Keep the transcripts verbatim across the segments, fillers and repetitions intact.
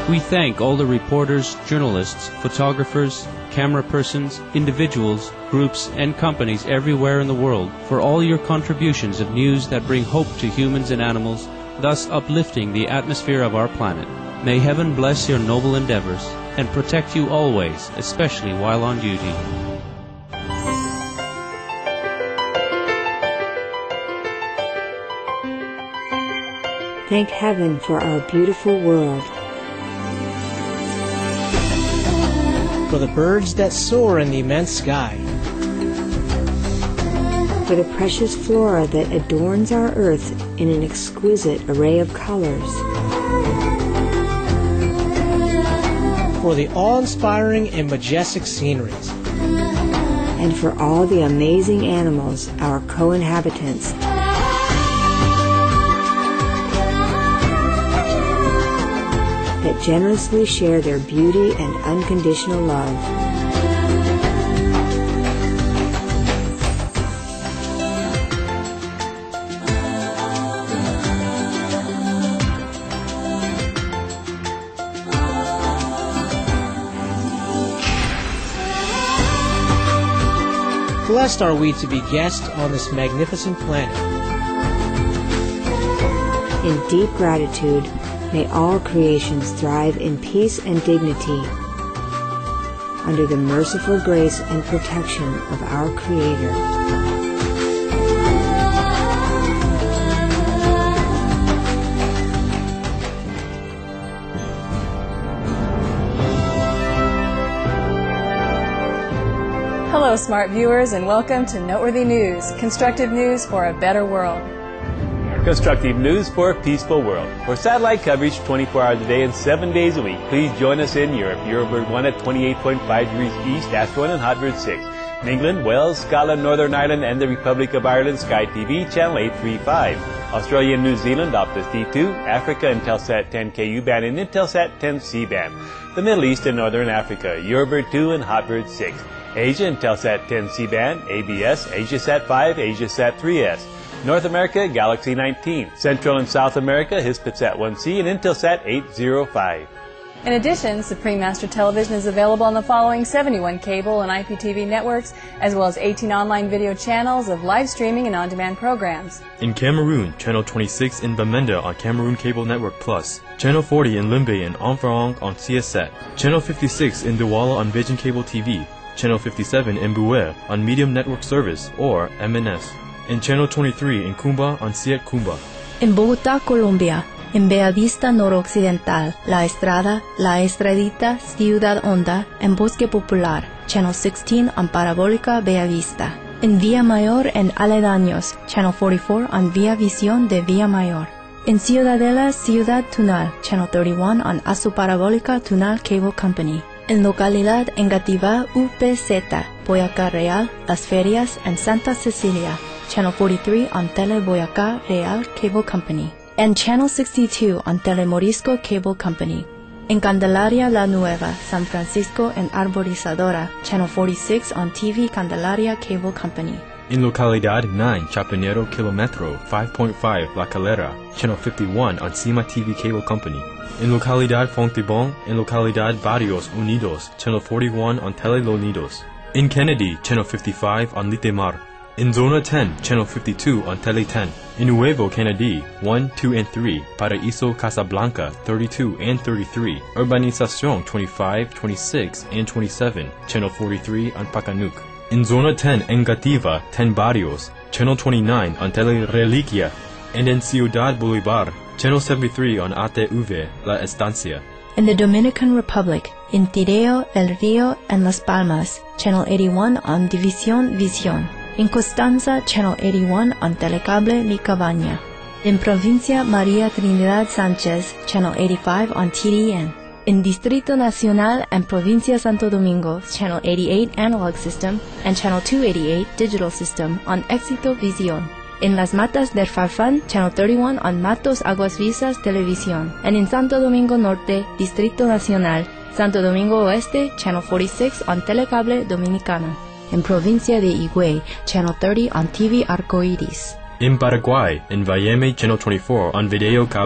We thank all the reporters, journalists, photographers, camera persons, individuals, groups, and companies everywhere in the world for all your contributions of news that bring hope to humans and animals, thus uplifting the atmosphere of our planet. May heaven bless your noble endeavors and protect you always, especially while on duty. Thank heaven for our beautiful world. For the birds that soar in the immense sky. For the precious flora that adorns our earth in an exquisite array of colors. For the awe-inspiring and majestic sceneries. And for all the amazing animals, our co-inhabitants. That generously share their beauty and unconditional love. Blessed are we to be guests on this magnificent planet. In deep gratitude, may all creations thrive in peace and dignity under the merciful grace and protection of our Creator. Hello, smart viewers, and welcome to Noteworthy News, constructive news for a better world. Constructive news for a peaceful world. For satellite coverage twenty-four hours a day and seven days a week, please join us in Europe. Eurobird one at twenty-eight point five degrees east, Astro one and Hotbird six. In England, Wales, Scotland, Northern Ireland, and the Republic of Ireland, Sky T V, channel eight thirty-five. Australia and New Zealand, Optus D two. Africa, Intelsat ten K U band and Intelsat ten C band. The Middle East and Northern Africa, Eurobird two and Hotbird six. Asia, Intelsat ten C band, A B S, AsiaSat five, AsiaSat three S. North America, Galaxy nineteen. Central and South America, Hispasat one C and Intelsat eight oh five. In addition, Supreme Master Television is available on the following seventy-one cable and I P T V networks, as well as eighteen online video channels of live streaming and on-demand programs. In Cameroon, Channel twenty-six in Bamenda on Cameroon Cable Network Plus. Channel forty in Limbe and Enverong on C S A T. Channel fifty-six in Douala on Vision Cable T V. Channel fifty-seven in Buer on Medium Network Service, or M N S. In Channel twenty-three in Cumba on C I A T Cumba. En Bogotá, Colombia, en Bellavista Noroccidental, La Estrada, La Estradita, Ciudad Honda, en Bosque Popular, Channel sixteen on Parabólica Bellavista. En Villa Mayor en Aledaños, Channel forty-four on Via Visión de Villa Mayor. En Ciudadela, Ciudad Tunal, Channel thirty-one on Asu Parabólica Tunal Cable Company. En localidad Engativá, U P Z, Boyacá Real, Las Ferias, and Santa Cecilia, Channel forty-three on Tele Boyacá Real Cable Company, and Channel sixty-two on Tele Morisco Cable Company. En Candelaria La Nueva, San Francisco and Arborizadora, Channel forty-six on T V Candelaria Cable Company. In Localidad nine, Chapinero Kilometro, five point five, La Calera, Channel fifty-one on Cima T V Cable Company. In Localidad Fontibón, in Localidad Barrios Unidos, Channel forty-one on Tele Los Nidos. In Kennedy, Channel fifty-five on Litemar. In Zona ten, Channel fifty-two on Tele ten. In Nuevo Kennedy, one, two, and three, Paraíso Casablanca, thirty-two and thirty-three. Urbanización twenty-five, twenty-six, and twenty-seven, Channel forty-three on Pacanuc. In Zona ten, Engativa, ten Barrios, Channel twenty-nine on Tele Reliquia. And in Ciudad Bolivar, Channel seventy-three on A T V, La Estancia. In the Dominican Republic, in Tireo, El Rio, and Las Palmas, Channel eighty-one on División Visión. In Constanza, Channel eighty-one on Telecable Mi Cabaña. In Provincia María Trinidad Sánchez, Channel eighty-five on T D N. In Distrito Nacional and Provincia Santo Domingo, Channel eighty-eight Analog System and Channel two eighty-eight Digital System on Éxito Visión. In Las Matas del Farfán, Channel thirty-one on Matos Aguas Visas Televisión. And in Santo Domingo Norte, Distrito Nacional, Santo Domingo Oeste, Channel forty-six on Telecable Dominicano. In Provincia de Higüey, Channel thirty on T V Arcoiris. In Paraguay, in Valleme, Channel twenty-four on Video Cable.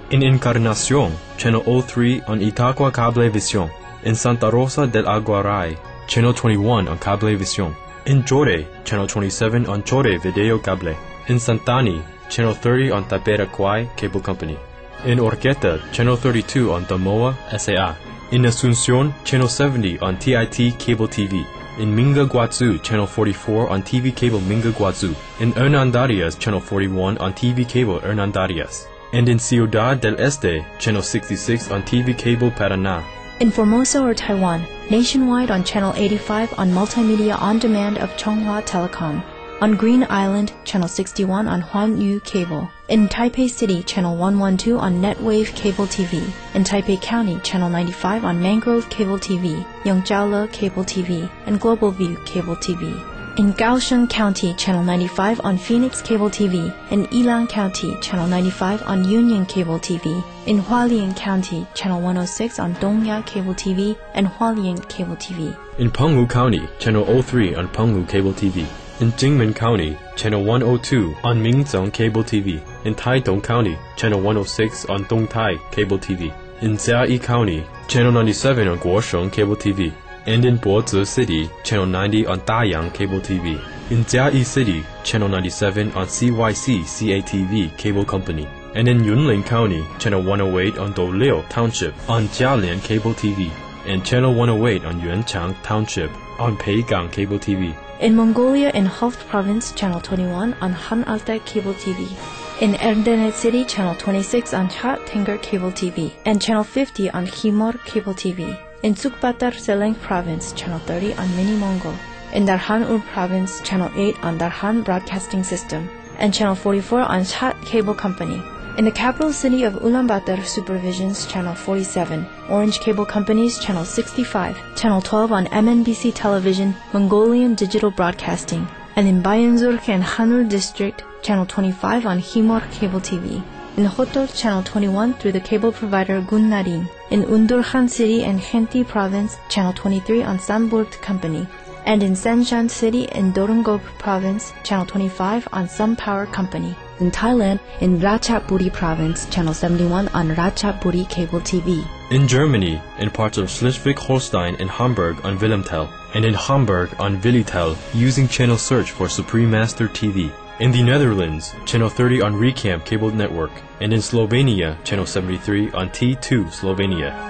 In Encarnacion, Channel oh three on Itaqua Cablevisión. In Santa Rosa del Aguaray, Channel twenty-one on Cablevisión. In Chore, Channel twenty-seven on Chore Video Cable. In Santani, Channel thirty on Taperacuay Cable Company. In Orqueta, Channel thirty-two on Damoa S A A. In Asunción, Channel seventy on T I T Cable T V. In Minga Guazú, Channel forty-four on T V Cable Minga Guazú. In Hernandarias, Channel forty-one on T V Cable Hernandarias. And in Ciudad del Este, Channel sixty-six on T V Cable Paraná. In Formosa or Taiwan, nationwide on Channel eighty-five on Multimedia On Demand of Chonghua Telecom. On Green Island, Channel sixty-one on Huanyu Cable. In Taipei City, Channel one twelve on Netwave Cable T V. In Taipei County, Channel ninety-five on Mangrove Cable T V, Yongjiaole Cable T V, and Global View Cable T V. In Kaohsiung County, Channel ninety-five on Phoenix Cable T V. In Yilan County, Channel ninety-five on Union Cable T V. In Hualien County, Channel one oh six on Dongya Cable T V and Hualien Cable T V. In Penghu County, Channel oh three on Penghu Cable T V. In Jingmen County, Channel one oh two on Minzhong Cable T V. In Taitung County, Channel one oh six on Dongtai Cable T V. In Jiayi County, Channel ninety-seven on Guosheng Cable T V. And in Bozi City, Channel ninety on Dayang Cable T V. In Jiayi City, Channel ninety-seven on C Y C C A T V Cable Company. And in Yunlin County, Channel one oh eight on Douliu Township on Jialian Cable T V. And Channel one oh eight on Yuanchang Township on Peigang Cable T V. In Mongolia in Hof Province, Channel twenty-one on Han Alta Cable T V. In Erdenet City, Channel twenty-six on Chat Tenger Cable T V. And Channel fifty on Himor Cable T V. In Sukbatar Seleng Province, Channel thirty on Mini Mongol. In Darhan Ur Province, Channel eight on Darhan Broadcasting System. And Channel forty-four on Chat Cable Company. In the capital city of Ulaanbaatar Supervision's Channel forty-seven, Orange Cable Company's Channel sixty-five, Channel twelve on M N B C Television, Mongolian Digital Broadcasting, and in Bayanzurk and Hanul District, Channel twenty-five on Himor Cable T V. In Hotol, Channel twenty-one through the cable provider Gunnarin. In Undurhan City and Khenti Province, Channel twenty-three on Samburt Company. And in Sanshan City in Dorongop Province, Channel twenty-five on Sun Power Company. In Thailand, in Ratchaburi Province, Channel seventy-one on Ratchaburi Cable T V. In Germany, in parts of Schleswig-Holstein and Hamburg on Wilhelmtel. And in Hamburg on Willitel, using channel search for Supreme Master T V. In the Netherlands, Channel thirty on Recamp Cable Network. And in Slovenia, Channel seventy-three on T two Slovenia.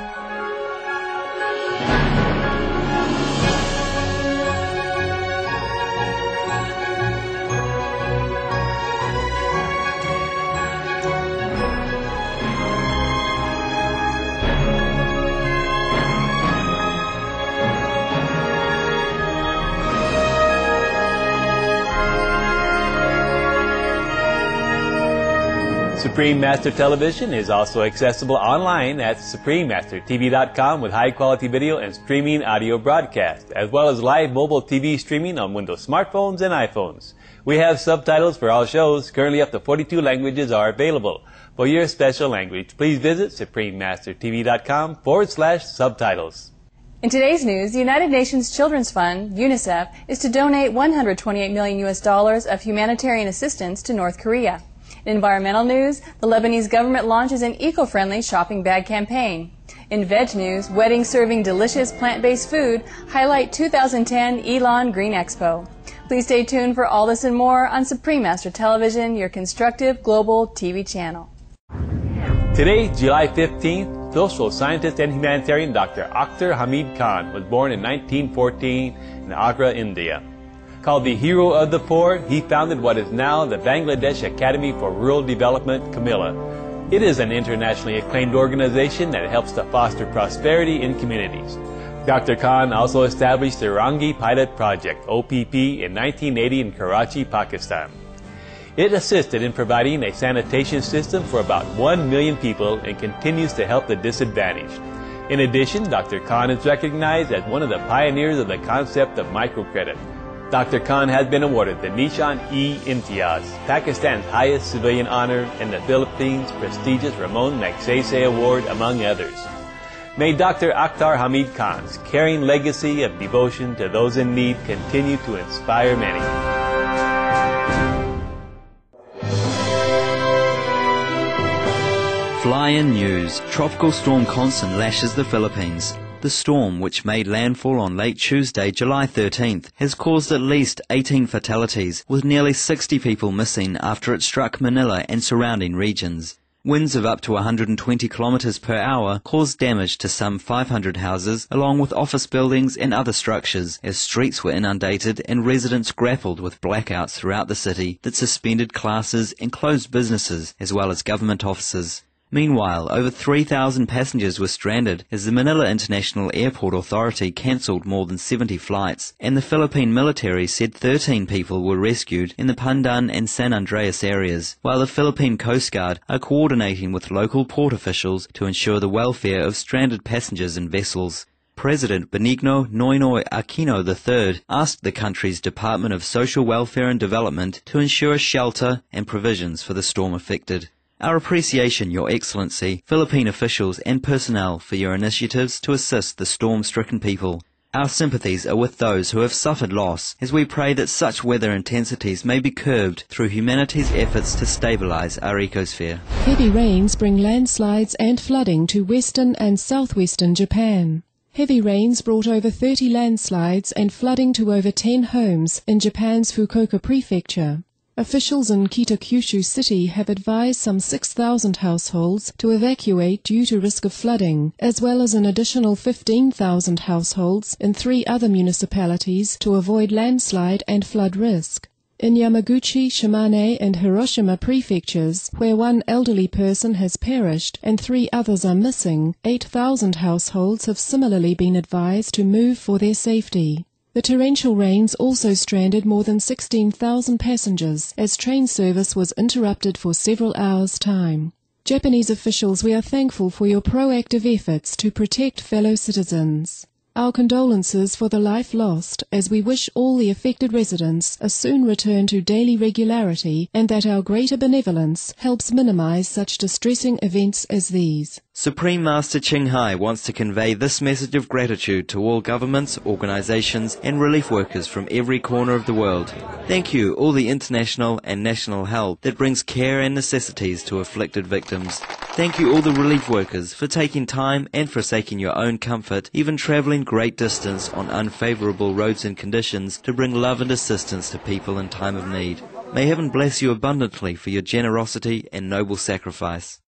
Supreme Master Television is also accessible online at supreme master t v dot com with high-quality video and streaming audio broadcast, as well as live mobile T V streaming on Windows smartphones and iPhones. We have subtitles for all shows. Currently up to forty-two languages are available. For your special language, please visit supreme master t v dot com forward slash subtitles. In today's news, the United Nations Children's Fund, UNICEF, is to donate one hundred twenty-eight million U S dollars of humanitarian assistance to North Korea. In environmental news, the Lebanese government launches an eco-friendly shopping bag campaign. In veg news, weddings serving delicious plant-based food highlight two thousand ten Elon Green Expo. Please stay tuned for all this and more on Supreme Master Television, your constructive global T V channel. Today, July fifteenth, social scientist and humanitarian Doctor Akhtar Hamid Khan was born in nineteen fourteen in Agra, India. Called the Hero of the Poor, he founded what is now the Bangladesh Academy for Rural Development, Camilla. It is an internationally acclaimed organization that helps to foster prosperity in communities. Doctor Khan also established the Rangi Pilot Project, O P P, in nineteen eighty in Karachi, Pakistan. It assisted in providing a sanitation system for about one million people and continues to help the disadvantaged. In addition, Doctor Khan is recognized as one of the pioneers of the concept of microcredit. Doctor Khan has been awarded the Nishan-e-Imtiaz, Pakistan's highest civilian honor, and the Philippines' prestigious Ramon Magsaysay Award, among others. May Doctor Akhtar Hamid Khan's caring legacy of devotion to those in need continue to inspire many. Fly-in news. Tropical storm Constant lashes the Philippines. The storm, which made landfall on late Tuesday, July thirteenth, has caused at least eighteen fatalities, with nearly sixty people missing after it struck Manila and surrounding regions. Winds of up to one hundred twenty kilometers per hour caused damage to some five hundred houses, along with office buildings and other structures, as streets were inundated and residents grappled with blackouts throughout the city that suspended classes and closed businesses, as well as government offices. Meanwhile, over three thousand passengers were stranded as the Manila International Airport Authority cancelled more than seventy flights, and the Philippine military said thirteen people were rescued in the Pandan and San Andreas areas, while the Philippine Coast Guard are coordinating with local port officials to ensure the welfare of stranded passengers and vessels. President Benigno Noynoy Aquino the third asked the country's Department of Social Welfare and Development to ensure shelter and provisions for the storm affected. Our appreciation, Your Excellency, Philippine officials and personnel for your initiatives to assist the storm-stricken people. Our sympathies are with those who have suffered loss, as we pray that such weather intensities may be curbed through humanity's efforts to stabilize our ecosphere. Heavy rains bring landslides and flooding to western and southwestern Japan. Heavy rains brought over thirty landslides and flooding to over ten homes in Japan's Fukuoka Prefecture. Officials in Kitakyushu City have advised some six thousand households to evacuate due to risk of flooding, as well as an additional fifteen thousand households in three other municipalities to avoid landslide and flood risk. In Yamaguchi, Shimane and Hiroshima prefectures, where one elderly person has perished and three others are missing, eight thousand households have similarly been advised to move for their safety. The torrential rains also stranded more than sixteen thousand passengers, as train service was interrupted for several hours' time. Japanese officials, we are thankful for your proactive efforts to protect fellow citizens. Our condolences for the life lost, as we wish all the affected residents a soon return to daily regularity, and that our greater benevolence helps minimize such distressing events as these. Supreme Master Ching Hai wants to convey this message of gratitude to all governments, organizations and relief workers from every corner of the world. Thank you all the international and national help that brings care and necessities to afflicted victims. Thank you all the relief workers for taking time and forsaking your own comfort, even traveling great distance on unfavorable roads and conditions to bring love and assistance to people in time of need. May heaven bless you abundantly for your generosity and noble sacrifice.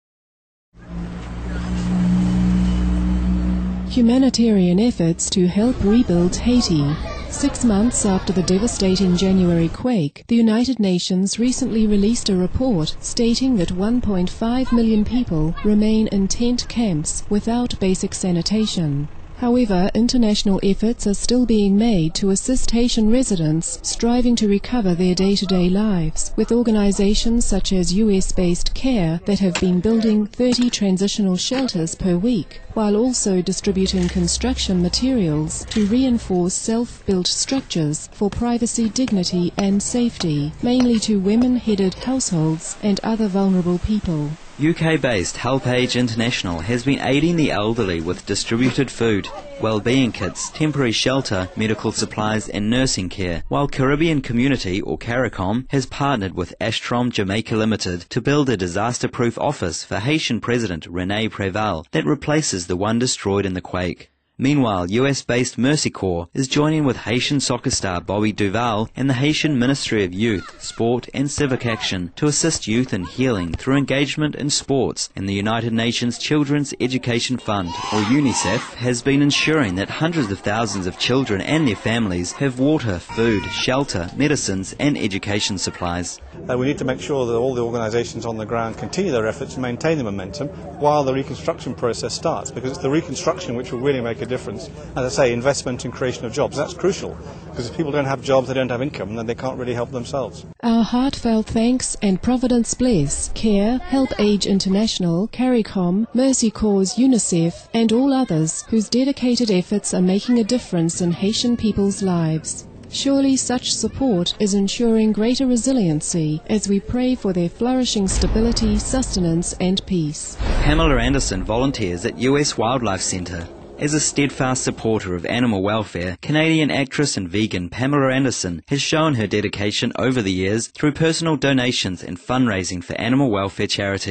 Humanitarian efforts to help rebuild Haiti. Six months after the devastating January quake, the United Nations recently released a report stating that one point five million people remain in tent camps without basic sanitation. However, international efforts are still being made to assist Haitian residents striving to recover their day-to-day lives, with organizations such as U S-based CARE that have been building thirty transitional shelters per week, while also distributing construction materials to reinforce self-built structures for privacy, dignity and safety, mainly to women-headed households and other vulnerable people. U K-based HelpAge International has been aiding the elderly with distributed food, well-being kits, temporary shelter, medical supplies and nursing care, while Caribbean Community, or CARICOM, has partnered with Astrom Jamaica Limited to build a disaster-proof office for Haitian President René Préval that replaces the one destroyed in the quake. Meanwhile, U S-based Mercy Corps is joining with Haitian soccer star Bobby Duval and the Haitian Ministry of Youth, Sport and Civic Action to assist youth in healing through engagement in sports, and the United Nations Children's Education Fund, or UNICEF, has been ensuring that hundreds of thousands of children and their families have water, food, shelter, medicines and education supplies. Uh, we need to make sure that all the organisations on the ground continue their efforts to maintain the momentum while the reconstruction process starts, because it's the reconstruction which will really make a difference. As I say, investment and creation of jobs, that's crucial, because if people don't have jobs, they don't have income, then they can't really help themselves. Our heartfelt thanks and Providence bless CARE, HelpAge International, CARICOM, Mercy Corps, UNICEF and all others whose dedicated efforts are making a difference in Haitian people's lives. Surely such support is ensuring greater resiliency as we pray for their flourishing stability, sustenance and peace. Pamela Anderson volunteers at U S Wildlife Centre. As a steadfast supporter of animal welfare, Canadian actress and vegan Pamela Anderson has shown her dedication over the years through personal donations and fundraising for animal welfare charities.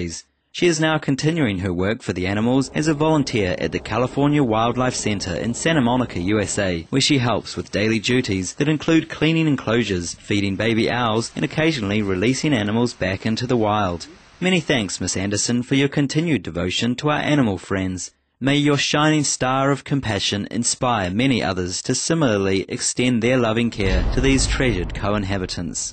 She is now continuing her work for the animals as a volunteer at the California Wildlife Center in Santa Monica, U S A, where she helps with daily duties that include cleaning enclosures, feeding baby owls, and occasionally releasing animals back into the wild. Many thanks, Miss Anderson, for your continued devotion to our animal friends. May your shining star of compassion inspire many others to similarly extend their loving care to these treasured co-inhabitants.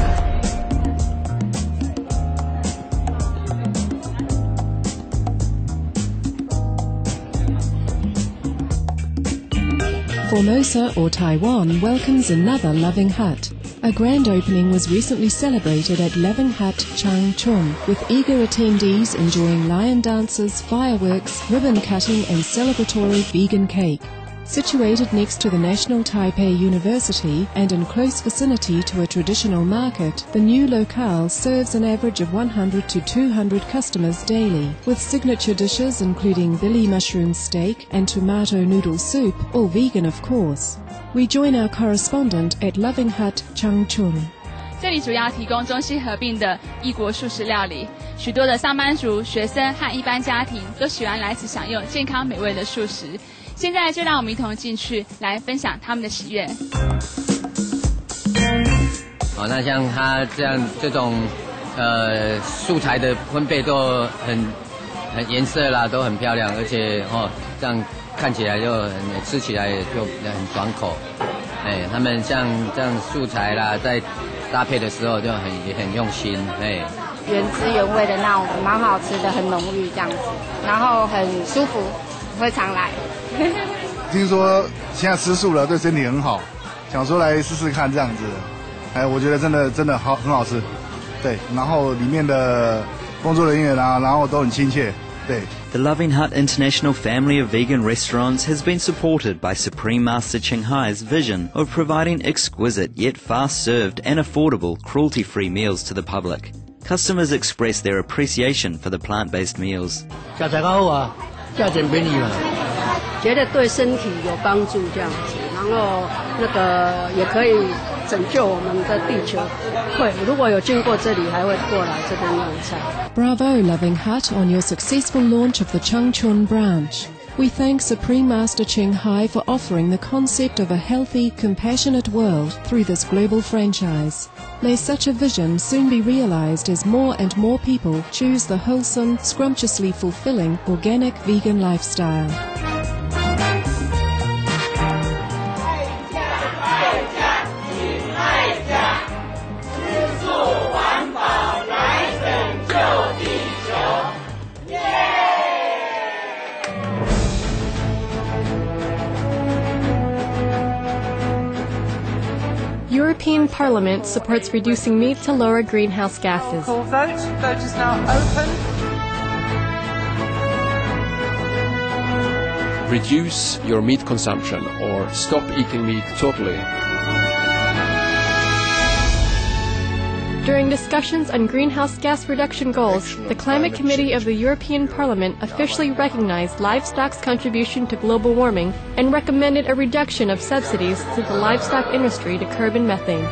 Formosa or Taiwan welcomes another Loving Hut. A grand opening was recently celebrated at Loving Hut Chang Chun, with eager attendees enjoying lion dances, fireworks, ribbon cutting and celebratory vegan cake. Situated next to the National Taipei University and in close vicinity to a traditional market, the new locale serves an average of one hundred to two hundred customers daily, with signature dishes including Billy mushroom steak and tomato noodle soup, all vegan of course. We join our correspondent at Loving Hut Changchun. 这里主要提供中西合并的异国素食料理，许多的上班族、学生和一般家庭都喜欢来此享用健康美味的素食。现在就让我们一同进去，来分享他们的喜悦。 哦，那像它这样这种呃素材的分配都很很颜色啦，都很漂亮，而且哦这样看起来就很吃起来就很爽口。哎，他们像这样素材啦，在搭配的时候就很也很用心，哎。 原汁原味的那种，蛮好吃的，很浓郁这样子，然后很舒服，会常来。 听说现在吃素了，对身体很好，想说来试试看这样子。哎，我觉得真的真的好很好吃，对。然后里面的工作人员啊，然后都很亲切，对。 The Loving Hut International family of vegan restaurants has been supported by Supreme Master Ching Hai's vision of providing exquisite yet fast-served and affordable cruelty-free meals to the public. Customers express their appreciation for the plant-based meals. 价钱好啊，价钱便宜嘛。 觉得对身体有帮助这样子，然后那个也可以拯救我们的地球。会，如果有经过这里，还会过来这边用餐。 Bravo, Loving Hut, on your successful launch of the Changchun branch. We thank Supreme Master Ching Hai for offering the concept of a healthy, compassionate world through this global franchise. May such a vision soon be realized as more and more people choose the wholesome, scrumptiously fulfilling, organic vegan lifestyle. European Parliament supports reducing meat to lower greenhouse gases. Call vote. Vote is now open. Reduce your meat consumption or stop eating meat totally. During discussions on greenhouse gas reduction goals, the Climate Committee of the European Parliament officially recognized livestock's contribution to global warming and recommended a reduction of subsidies to the livestock industry to curb methane.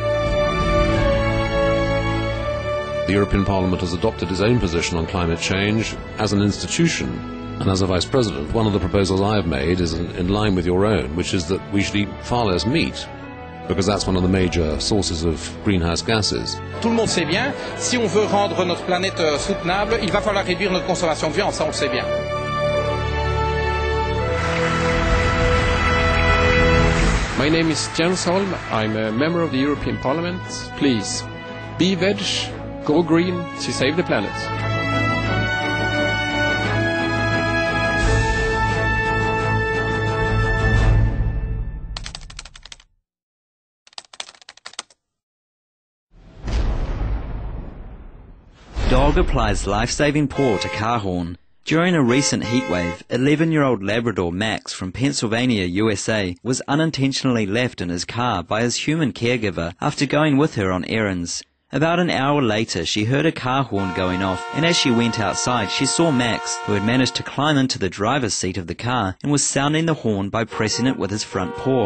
The European Parliament has adopted its own position on climate change as an institution, and as a Vice President, one of the proposals I have made is in, in line with your own, which is that we should eat far less meat, because that's one of the major sources of greenhouse gases. Tout le monde sait bien, si on veut rendre notre planète euh, soutenable, il va falloir réduire notre consommation de viande, ça on le sait bien. My name is Jens Holm, I'm a member of the European Parliament. Please, be veg, go green to save the planet. Dog applies life-saving paw to car horn. During a recent heatwave, eleven-year-old Labrador Max from Pennsylvania, U S A, was unintentionally left in his car by his human caregiver after going with her on errands. About an hour later, she heard a car horn going off, and as she went outside, she saw Max, who had managed to climb into the driver's seat of the car and was sounding the horn by pressing it with his front paw.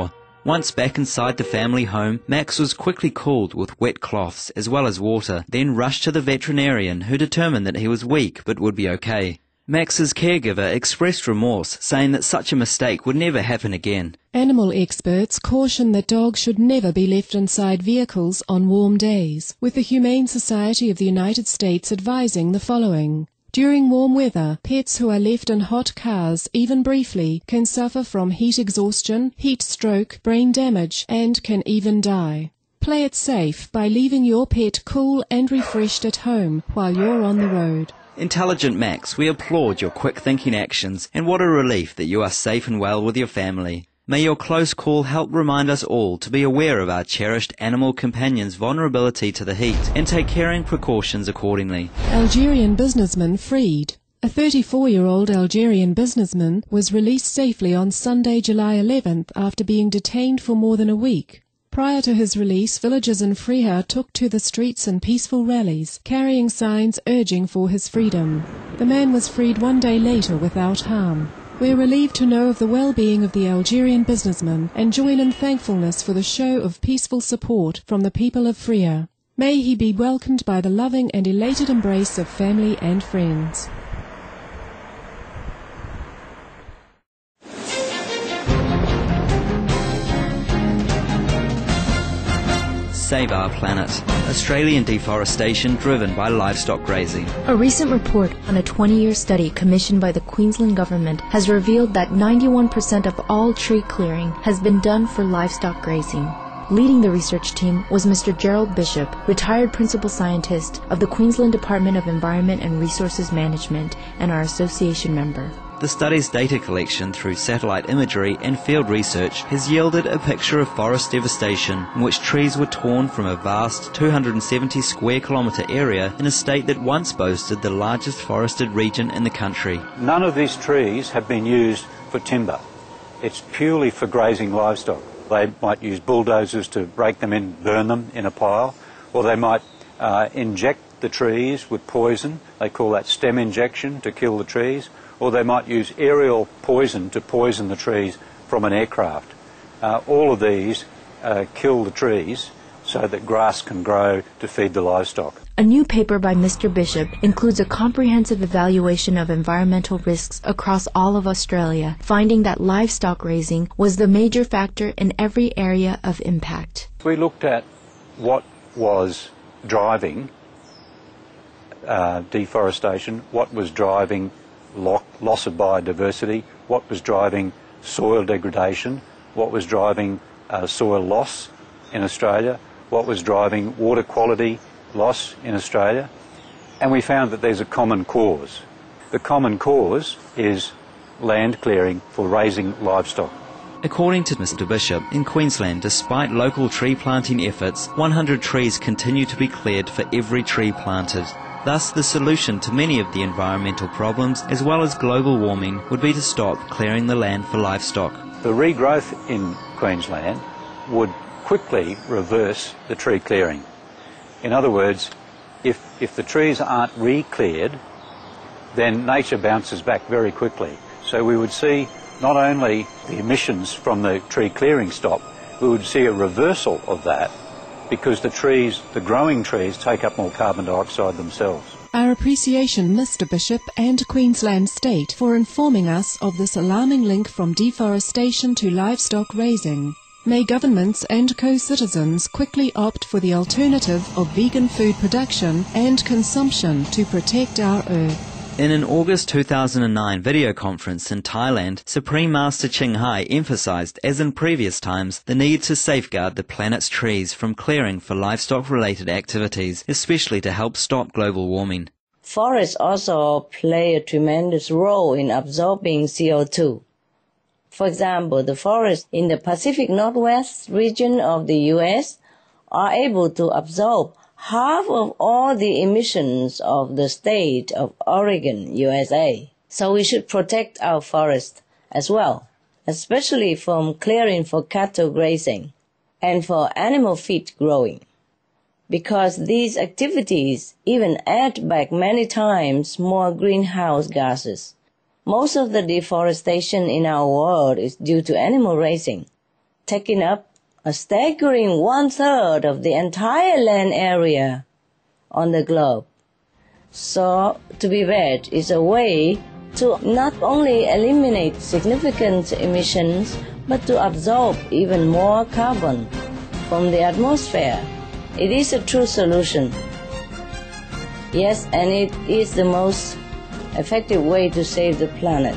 Once back inside the family home, Max was quickly cooled with wet cloths as well as water, then rushed to the veterinarian, who determined that he was weak but would be okay. Max's caregiver expressed remorse, saying that such a mistake would never happen again. Animal experts caution that dogs should never be left inside vehicles on warm days, with the Humane Society of the United States advising the following. During warm weather, pets who are left in hot cars, even briefly, can suffer from heat exhaustion, heat stroke, brain damage, and can even die. Play it safe by leaving your pet cool and refreshed at home while you're on the road. Intelligent Max, we applaud your quick-thinking actions, and what a relief that you are safe and well with your family. May your close call help remind us all to be aware of our cherished animal companions' vulnerability to the heat and take caring precautions accordingly. Algerian businessman freed. A thirty-four-year-old Algerian businessman was released safely on Sunday, July eleventh, after being detained for more than a week. Prior to his release, villagers in Freha took to the streets in peaceful rallies, carrying signs urging for his freedom. The man was freed one day later without harm. We're relieved to know of the well-being of the Algerian businessman and join in thankfulness for the show of peaceful support from the people of Freha. May he be welcomed by the loving and elated embrace of family and friends. Save our planet. Australian deforestation driven by livestock grazing. A recent report on a twenty-year study commissioned by the Queensland Government has revealed that ninety-one percent of all tree clearing has been done for livestock grazing. Leading the research team was Mister Gerald Bishop, retired principal scientist of the Queensland Department of Environment and Resources Management and our association member. The study's data collection through satellite imagery and field research has yielded a picture of forest devastation in which trees were torn from a vast two hundred seventy square kilometre area in a state that once boasted the largest forested region in the country. None of these trees have been used for timber. It's purely for grazing livestock. They might use bulldozers to break them in, burn them in a pile, or they might uh, inject the trees with poison. They call that stem injection to kill the trees. Or they might use aerial poison to poison the trees from an aircraft. Uh, all of these uh, kill the trees so that grass can grow to feed the livestock. A new paper by Mister Bishop includes a comprehensive evaluation of environmental risks across all of Australia, finding that livestock raising was the major factor in every area of impact. We looked at what was driving uh, deforestation, what was driving loss of biodiversity, what was driving soil degradation, what was driving uh, soil loss in Australia, what was driving water quality loss in Australia, and we found that there's a common cause. The common cause is land clearing for raising livestock. According to Mister Bishop, in Queensland, despite local tree planting efforts, one hundred trees continue to be cleared for every tree planted. Thus, the solution to many of the environmental problems, as well as global warming, would be to stop clearing the land for livestock. The regrowth in Queensland would quickly reverse the tree clearing. In other words, if, if the trees aren't re-cleared, then nature bounces back very quickly. So we would see not only the emissions from the tree clearing stop, we would see a reversal of that, because the trees, the growing trees, take up more carbon dioxide themselves. Our appreciation, Mister Bishop and Queensland State, for informing us of this alarming link from deforestation to livestock raising. May governments and co-citizens quickly opt for the alternative of vegan food production and consumption to protect our earth. In an August two thousand nine video conference in Thailand, Supreme Master Ching Hai emphasized, as in previous times, the need to safeguard the planet's trees from clearing for livestock-related activities, especially to help stop global warming. Forests also play a tremendous role in absorbing C O two. For example, the forests in the Pacific Northwest region of the U S are able to absorb half of all the emissions of the state of Oregon, U S A. So we should protect our forests as well, especially from clearing for cattle grazing and for animal feed growing, because these activities even add back many times more greenhouse gases. Most of the deforestation in our world is due to animal raising. taking up a staggering one-third of the entire land area on the globe. So, to be veg is a way to not only eliminate significant emissions, but to absorb even more carbon from the atmosphere. It is a true solution. Yes, and it is the most effective way to save the planet.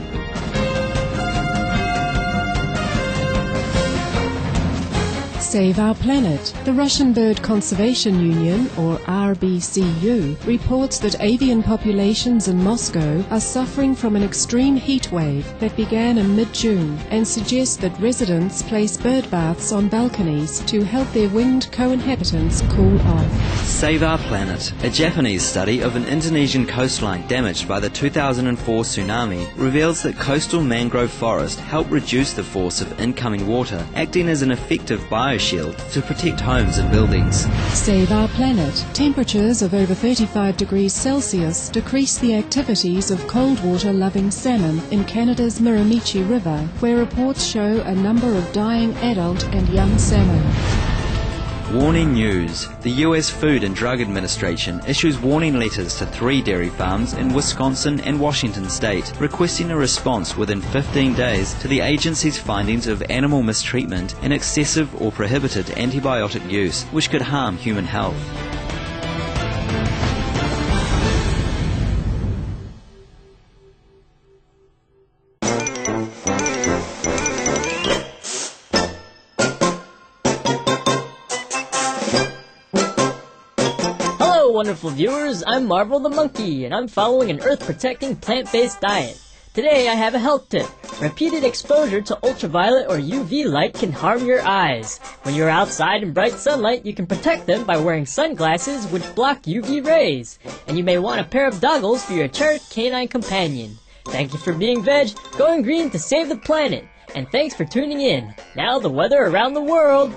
Save Our Planet. The Russian Bird Conservation Union, or R B C U, reports that avian populations in Moscow are suffering from an extreme heat wave that began in mid-June and suggests that residents place bird baths on balconies to help their winged co-inhabitants cool off. Save Our Planet. A Japanese study of an Indonesian coastline damaged by the two thousand four tsunami reveals that coastal mangrove forest help reduce the force of incoming water, acting as an effective bioshield to protect homes and buildings. Save Our Planet. Temperatures of over thirty-five degrees Celsius decrease the activities of cold water-loving salmon in Canada's Miramichi River, where reports show a number of dying adult and young salmon. Warning news. The U S Food and Drug Administration issues warning letters to three dairy farms in Wisconsin and Washington state, requesting a response within fifteen days to the agency's findings of animal mistreatment and excessive or prohibited antibiotic use, which could harm human health. Wonderful viewers, I'm Marvel the Monkey, and I'm following an earth-protecting plant-based diet. Today I have a health tip. Repeated exposure to ultraviolet or U V light can harm your eyes. When you're outside in bright sunlight, you can protect them by wearing sunglasses which block U V rays. And you may want a pair of goggles for your cherished canine companion. Thank you for being veg, going green to save the planet. And thanks for tuning in. Now the weather around the world.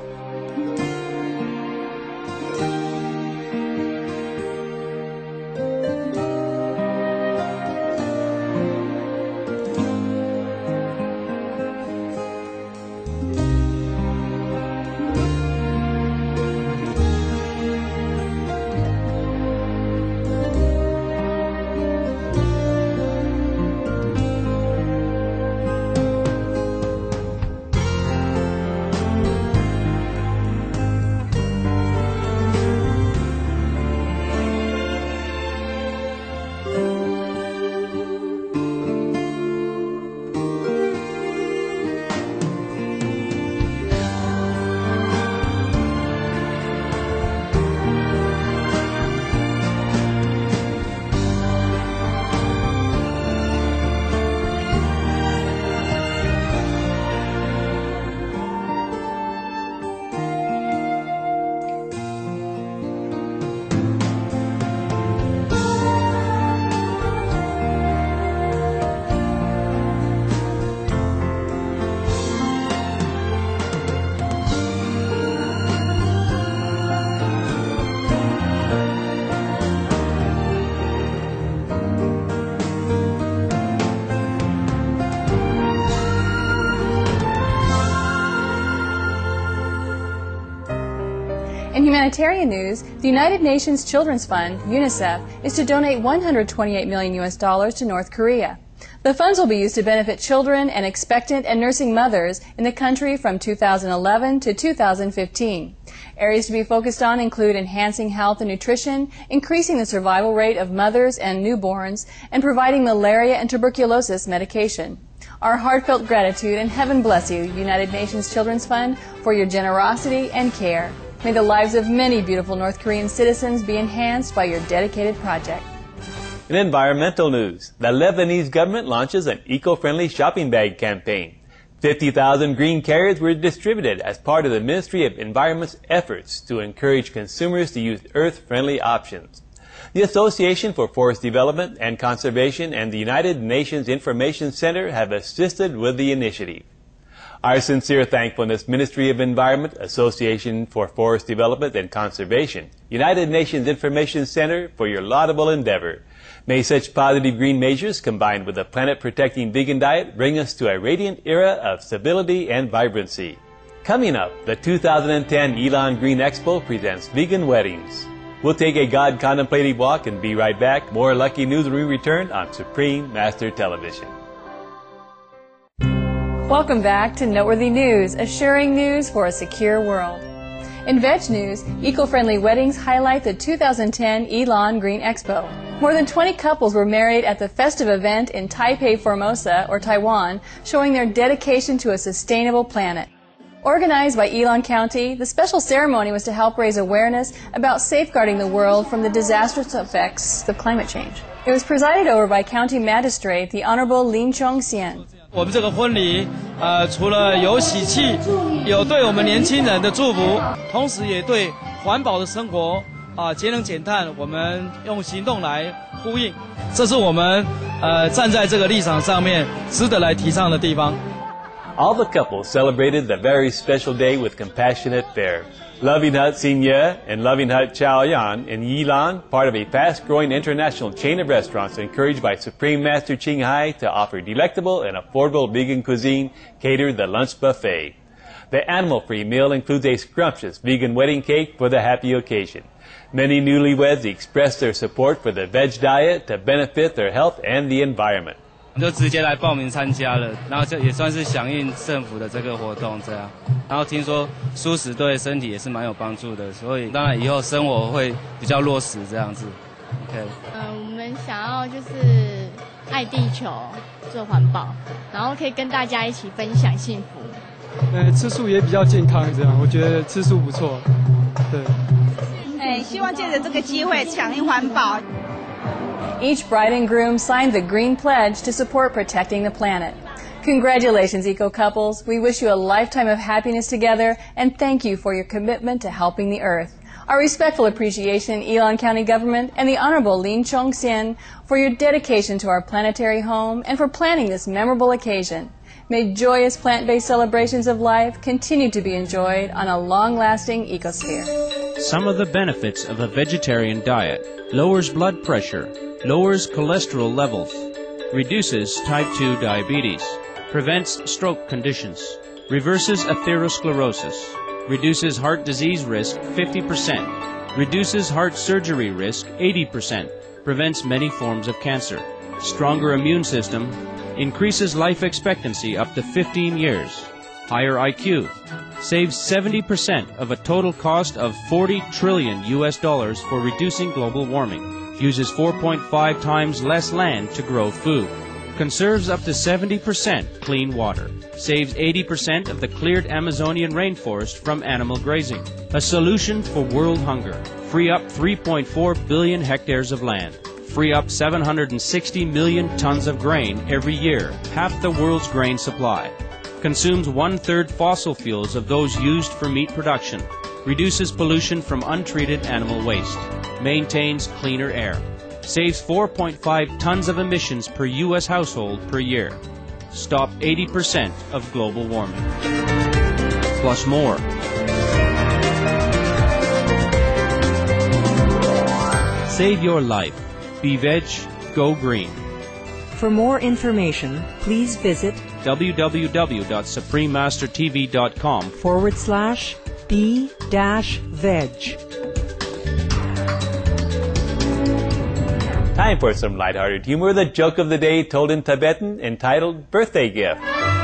In humanitarian news, the United Nations Children's Fund, UNICEF, is to donate one hundred twenty-eight million U S dollars to North Korea. The funds will be used to benefit children and expectant and nursing mothers in the country from two thousand eleven to two thousand fifteen. Areas to be focused on include enhancing health and nutrition, increasing the survival rate of mothers and newborns, and providing malaria and tuberculosis medication. Our heartfelt gratitude and heaven bless you, United Nations Children's Fund, for your generosity and care. May the lives of many beautiful North Korean citizens be enhanced by your dedicated project. In environmental news, the Lebanese government launches an eco-friendly shopping bag campaign. fifty thousand green carriers were distributed as part of the Ministry of Environment's efforts to encourage consumers to use earth-friendly options. The Association for Forest Development and Conservation and the United Nations Information Center have assisted with the initiative. Our sincere thankfulness, Ministry of Environment, Association for Forest Development and Conservation, United Nations Information Center, for your laudable endeavor. May such positive green measures combined with a planet-protecting vegan diet bring us to a radiant era of stability and vibrancy. Coming up, the two thousand ten Elon Green Expo presents Vegan Weddings. We'll take a God-contemplative walk and be right back. More Lucky News when we return on Supreme Master Television. Welcome back to Noteworthy News, assuring news for a secure world. In Veg News, eco-friendly weddings highlight the two thousand ten Elon Green Expo. More than twenty couples were married at the festive event in Taipei, Formosa, or Taiwan, showing their dedication to a sustainable planet. Organized by Elon County, the special ceremony was to help raise awareness about safeguarding the world from the disastrous effects of climate change. It was presided over by County Magistrate, the Honorable Lin Chongxian. 我们这个婚礼，呃，除了有喜气，有对我们年轻人的祝福，同时也对环保的生活啊，节能减碳，我们用行动来呼应。这是我们呃站在这个立场上面值得来提倡的地方。 All the couples celebrated the very special day with compassionate fare. Loving Hut Xinye and Loving Hut Chaoyan in Yilan, part of a fast-growing international chain of restaurants encouraged by Supreme Master Ching Hai to offer delectable and affordable vegan cuisine, catered the lunch buffet. The animal-free meal includes a scrumptious vegan wedding cake for the happy occasion. Many newlyweds expressed their support for the veg diet to benefit their health and the environment. 就直接来报名参加了，然后这也算是响应政府的这个活动这样。然后听说素食对身体也是蛮有帮助的，所以当然以后生活会比较落实这样子。OK。 嗯，我们想要就是爱地球，做环保，然后可以跟大家一起分享幸福。 呃，吃素也比较健康，这样我觉得吃素不错。对。 哎，希望借着这个机会响应环保。 Each bride and groom signed the Green Pledge to support protecting the planet. Congratulations, eco-couples. We wish you a lifetime of happiness together and thank you for your commitment to helping the earth. Our respectful appreciation, Elon County Government and the Honorable Lin Chongxian, for your dedication to our planetary home and for planning this memorable occasion. May joyous plant-based celebrations of life continue to be enjoyed on a long-lasting ecosphere. Some of the benefits of a vegetarian diet: lowers blood pressure, lowers cholesterol levels, reduces type two diabetes, prevents stroke conditions, reverses atherosclerosis, reduces heart disease risk fifty percent, reduces heart surgery risk eighty percent, prevents many forms of cancer, stronger immune system, increases life expectancy up to fifteen years, higher I Q, saves seventy percent of a total cost of forty trillion U S dollars for reducing global warming, uses four point five times less land to grow food, conserves up to seventy percent clean water, saves eighty percent of the cleared Amazonian rainforest from animal grazing, a solution for world hunger, free up three point four billion hectares of land, free up seven hundred sixty million tons of grain every year, half the world's grain supply, consumes one-third fossil fuels of those used for meat production, reduces pollution from untreated animal waste, maintains cleaner air, saves four point five tons of emissions per U S household per year, stop eighty percent of global warming, plus more. Save your life. Be veg, go green. For more information, please visit w w w dot supreme master t v dot com forward slash be dash veg. Time for some lighthearted humor. The joke of the day told in Tibetan entitled Birthday Gift.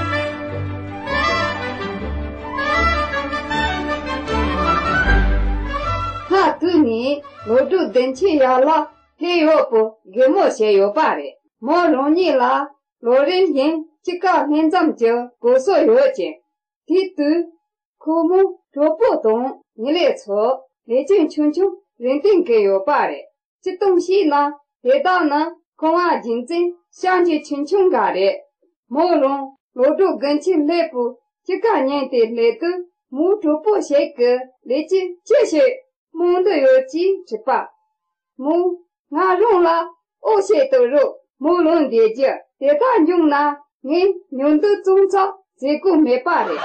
Ha tu ni lo du den chi ya la he yo po ge mo xie yo ba le mo rong ni la lo ren yin chi ka hen zam je go so yo jie ti tu ko mu zhuo bu dong ni le cuo le jing chung chung ren ding ge yo ba le chi dong xi na le da na kong a jing zhen xiang ji chung chung ga le mo rong lo du gen chi le bu chi ka nian de le de mu zhuo bu xie ge le ji jie xie 梦的有几只吧？梦俺用了五些都肉，梦龙的节，别干用了，你用的中招，结果没办了。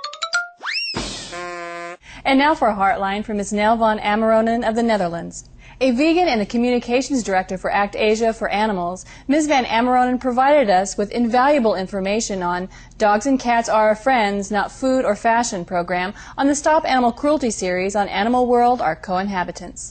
And now for a Heartline from Miss Nell von Ameronen of the Netherlands. A vegan and the communications director for ACT Asia for Animals, Miz Van Ameronen provided us with invaluable information on Dogs and Cats Are Our Friends, Not Food or Fashion program on the Stop Animal Cruelty series on Animal World, Our Co-Inhabitants.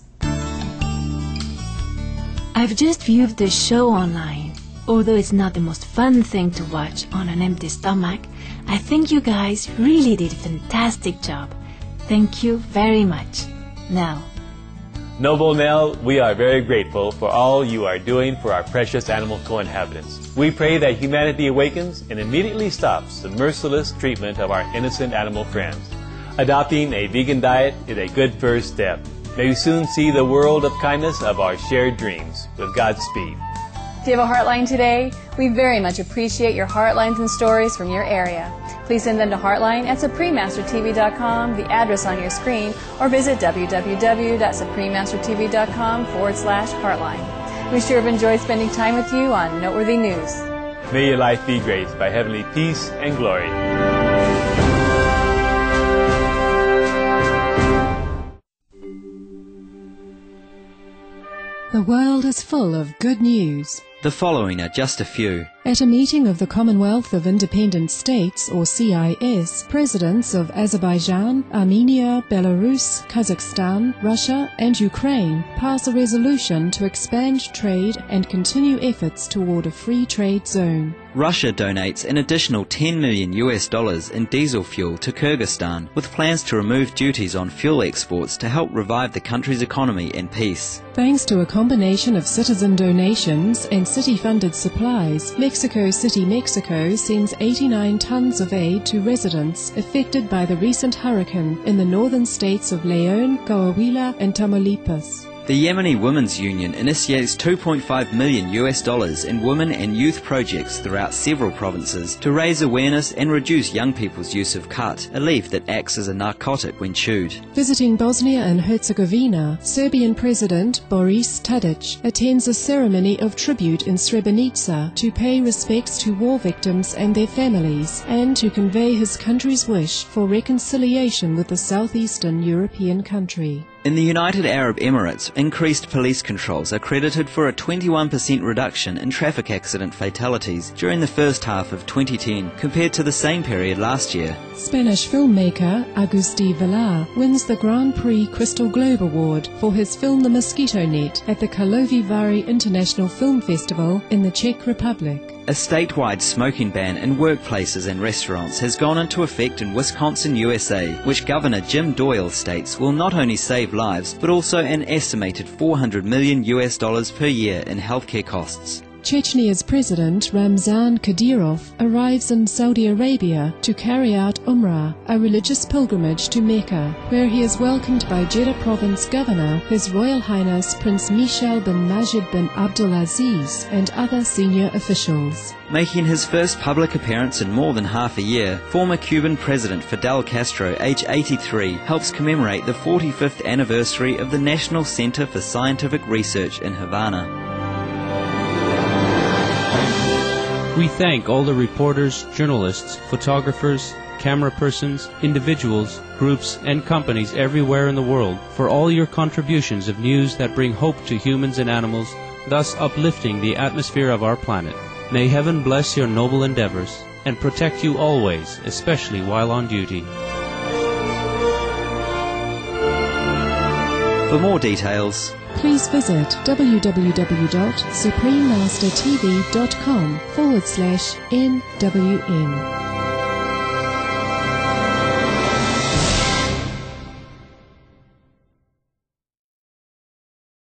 I've just viewed the show online. Although it's not the most fun thing to watch on an empty stomach, I think you guys really did a fantastic job. Thank you very much. Now, Noble Nell, we are very grateful for all you are doing for our precious animal co-inhabitants. We pray that humanity awakens and immediately stops the merciless treatment of our innocent animal friends. Adopting a vegan diet is a good first step. May we soon see the world of kindness of our shared dreams. With Godspeed. Do you have a Heartline today? We very much appreciate your Heartlines and stories from your area. Please send them to Heartline at Supreme Master T V dot com, the address on your screen, or visit w w w dot supreme master t v dot com forward slash Heartline. We sure have enjoyed spending time with you on Noteworthy News. May your life be graced by heavenly peace and glory. The world is full of good news. The following are just a few. At a meeting of the Commonwealth of Independent States, or C I S, presidents of Azerbaijan, Armenia, Belarus, Kazakhstan, Russia and Ukraine pass a resolution to expand trade and continue efforts toward a free trade zone. Russia donates an additional ten million U S dollars in diesel fuel to Kyrgyzstan, with plans to remove duties on fuel exports to help revive the country's economy and peace. Thanks to a combination of citizen donations and city-funded supplies, Mexico City, Mexico sends eighty-nine tons of aid to residents affected by the recent hurricane in the northern states of León, Coahuila and Tamaulipas. The Yemeni Women's Union initiates two point five million U S dollars in women and youth projects throughout several provinces to raise awareness and reduce young people's use of khat, a leaf that acts as a narcotic when chewed. Visiting Bosnia and Herzegovina, Serbian President Boris Tadic attends a ceremony of tribute in Srebrenica to pay respects to war victims and their families, and to convey his country's wish for reconciliation with the southeastern European country. In the United Arab Emirates, increased police controls are credited for a twenty-one percent reduction in traffic accident fatalities during the first half of twenty ten compared to the same period last year. Spanish filmmaker Agustí Villar wins the Grand Prix Crystal Globe Award for his film The Mosquito Net at the Karlovy Vary International Film Festival in the Czech Republic. A statewide smoking ban in workplaces and restaurants has gone into effect in Wisconsin, U S A, which Governor Jim Doyle states will not only save lives, but also an estimated four hundred million U S dollars per year in healthcare costs. Chechny's President Ramzan Kadyrov arrives in Saudi Arabia to carry out Umrah, a religious pilgrimage to Mecca, where he is welcomed by Jeddah Province Governor, His Royal Highness Prince Michel bin Majid bin Abdulaziz, and other senior officials. Making his first public appearance in more than half a year, former Cuban President Fidel Castro, age eighty-three, helps commemorate the forty-fifth anniversary of the National Center for Scientific Research in Havana. We thank all the reporters, journalists, photographers, camera persons, individuals, groups, and companies everywhere in the world for all your contributions of news that bring hope to humans and animals, thus uplifting the atmosphere of our planet. May heaven bless your noble endeavors and protect you always, especially while on duty. For more details, please visit w w w dot supreme master t v dot com forward slash N W N.